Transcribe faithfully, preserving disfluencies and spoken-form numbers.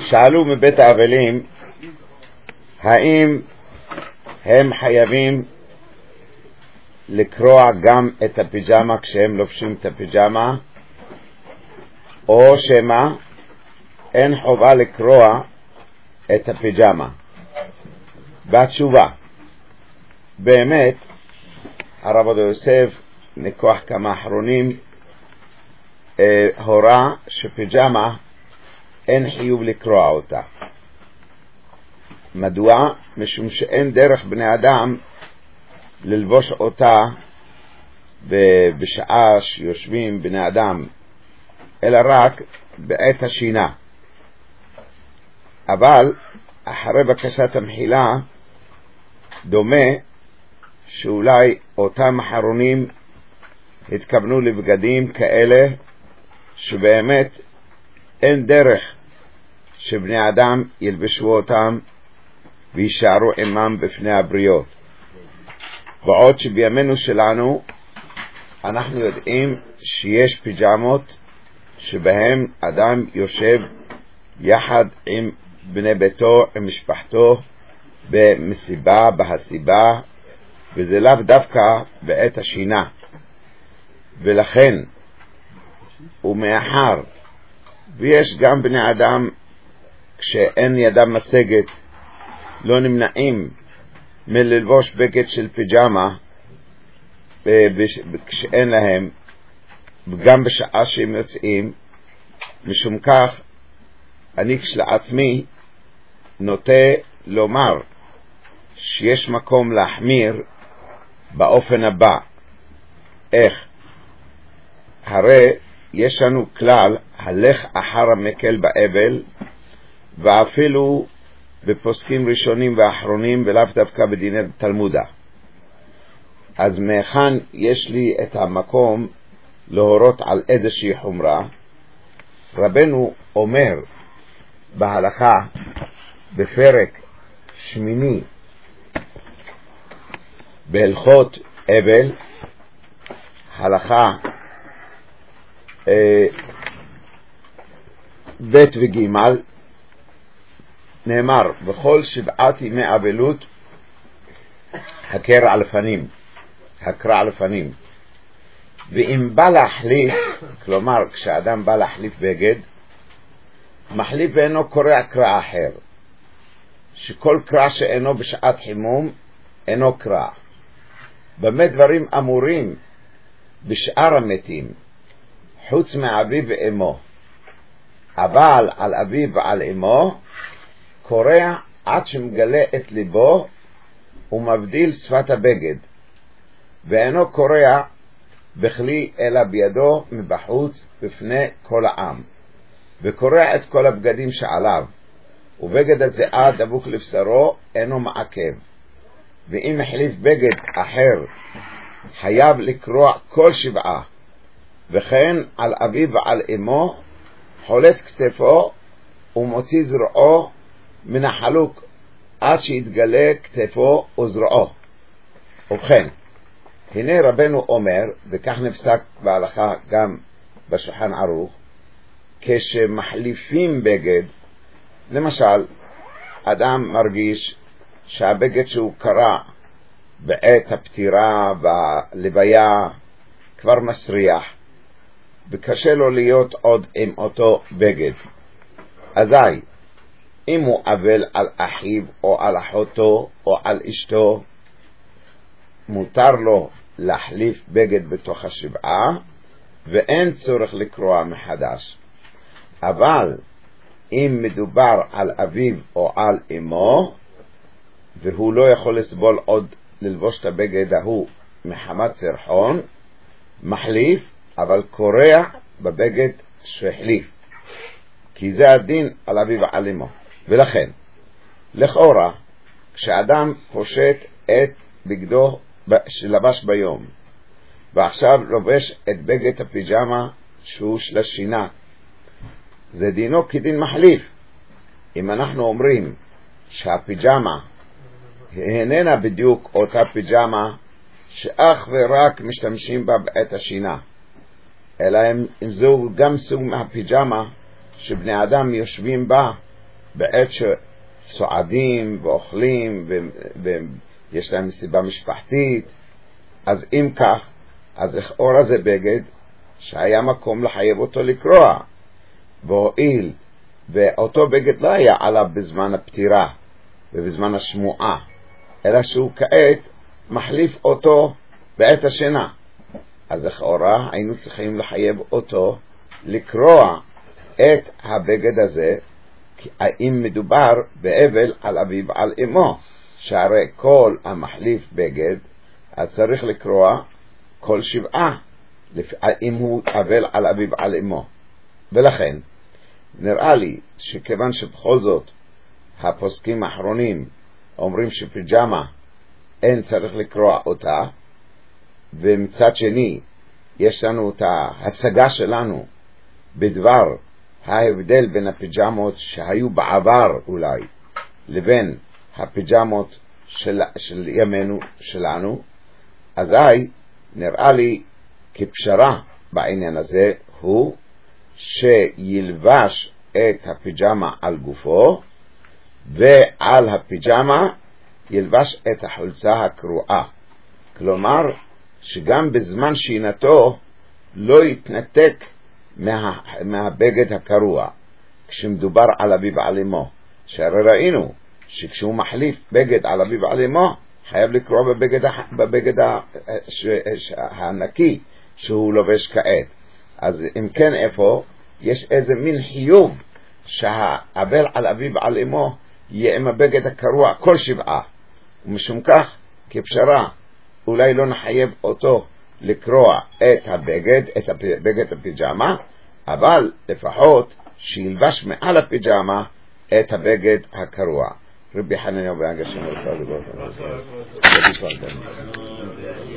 שאלו מבית האבלים האם הם חייבים לקרוע גם את הפיג'מה כשהם לובשים את הפיג'מה, או שמה אין חובה לקרוע את הפיג'מה. והתשובה, באמת הרב עובדיה יוסף מכוח כמה אחרונים אה, הורה שפיג'מה אין חיוב לקרוע אותה. מדוע? משום שאין דרך בני אדם ללבוש אותה בשעה שיושבים בני אדם, אלא רק בעת השינה. אבל אחרי בקשת המחילה דומה שאולי אותם אחרונים התכוונו לבגדים כאלה שבאמת אין דרך שבני אדם ילבשו אותם וישארו עמם בפני הבריות. בעוד שבימינו שלנו אנחנו יודעים שיש פיג'מות שבהם אדם יושב יחד עם בני ביתו, עם משפחתו, במסיבה, בהסיבה, וזה לאו דווקא בעת השינה. ולכן ומאחר ויש גם בני אדם כשאין ידם משגת לא נמנעים מללבוש בגד של פיג'מה כשאין להם, גם בשעה שהם יוצאים. משום כך אני כשלעצמי נוטה לומר שיש מקום להחמיר באופן הבא. איך? הרי יש לנו כלל הלך אחר המקל באבל, ואפילו בפוסקים ראשונים ואחרונים ולאו דווקא בדיני תלמודה. אז מאחן יש לי את המקום להורות על איזושהי חומרה? רבנו אומר בהלכה בפרק שמיני בהלכות אבל, הלכה אה, ב' וג', נאמר בכל שבעת ימי אבלות הקרע על פנים, הקרע על פנים. ואם בא להחליף, כלומר כשאדם בא להחליף בגד, מחליף ואינו קורע קרע אחר, שכל קרע שאינו בשעת חימום אינו קרע. במה דברים אמורים בשאר המתים חוץ מאביו ואמו, אבל על אביו ועל אמו קורע עד שמגלה את ליבו ומבדיל שפת הבגד, ואינו קורע בכלי אלא בידו מבחוץ בפני כל העם, וקורע את כל הבגדים שעליו, ובגד הזיעה דבוק לבשרו אינו מעכב. ואם החליף בגד אחר חייב לקרוע כל שבעה, וכן על אביו ועל אמו חולץ כתפו ומוציא זרועו מן החלוק עד שיתגלה כתפו וזרועו. ובכן, הנה רבנו אומר, וכך נפסק בהלכה גם בשולחן ערוך, כשמחליפים בגד, למשל אדם מרגיש שהבגד שהוא קרע בעת הפטירה והלוויה כבר מסריח וקשה לו להיות עוד עם אותו בגד, אזי אם הוא אבל על אחיו או על אחותו או על אשתו, מותר לו להחליף בגד בתוך השבעה ואין צורך לקרוע מחדש. אבל אם מדובר על אביו או על אמו והוא לא יכול לסבול עוד ללבוש את הבגד ההוא מחמת סרחון, מחליף אבל קורע בבגד שהחליף, כי זה הדין על אביו ועל אמו. ולכן לכאורה כשאדם פושט את בגדו שלבש ביום ועכשיו לובש את בגד הפיג'מה שהוא של השינה, זה דינו כדין מחליף. אם אנחנו אומרים שהפיג'מה איננה בדיוק אותה פיג'מה שאך ורק משתמשים בה בעת השינה, אלא אם זו גם סוג מהפיג'מה שבני אדם יושבים בה בעת שסועדים ואוכלים ויש להם סיבה משפחתית, אז אם כך, אז לכאורה זה בגד שהיה מקום לחייב אותו לקרוע, והואיל ואותו בגד לא היה עליו בזמן הפטירה ובזמן השמועה, אלא שהוא כעת מחליף אותו בעת השינה, אז לכאורה היינו צריכים לחייב אותו לקרוע את הבגד הזה, אם מדובר באבל על אביו על אמו, שהרי כל המחליף בגד אז צריך לקרוע כל שבעה אם הוא אבל על אביו על אמו. ולכן נראה לי שכיוון שבכל זאת הפוסקים האחרונים אומרים שפיג'מה אין צריך לקרוע אותה, ומצד שני יש לנו את ההשגה שלנו בדבר ההבדל בין הפיג'מות שהיו בעבר אולי לבין הפיג'מות של, של ימינו שלנו, אזי נראה לי כפשרה בעניין הזה הוא שילבש את הפיג'מה על גופו, ועל הפיג'מה ילבש את החולצה הקרועה, כלומר שגם בזמן שינתו לא יתנתק מה, מהבגד הקרוע כשמדובר על אביו ועל אמו, שהרי ראינו שכשהוא מחליף בגד על אביו ועל אמו חייב לקרוא בבגד, בבגד הנקי שהוא לובש כעת. אז אם כן, איפה יש איזה מין חיוב שהאבל על אביו ועל אמו יהיה עם הבגד הקרוע כל שבעה, ומשום כך כפשרה אולי לא נחייב אותו לקרוע את הבגד, את הבגד הפיג'מה, אבל לפחות שילבש מעל הפיג'מה את הבגד הקרוע. רבי חנניה בן עגשם רצה לבוא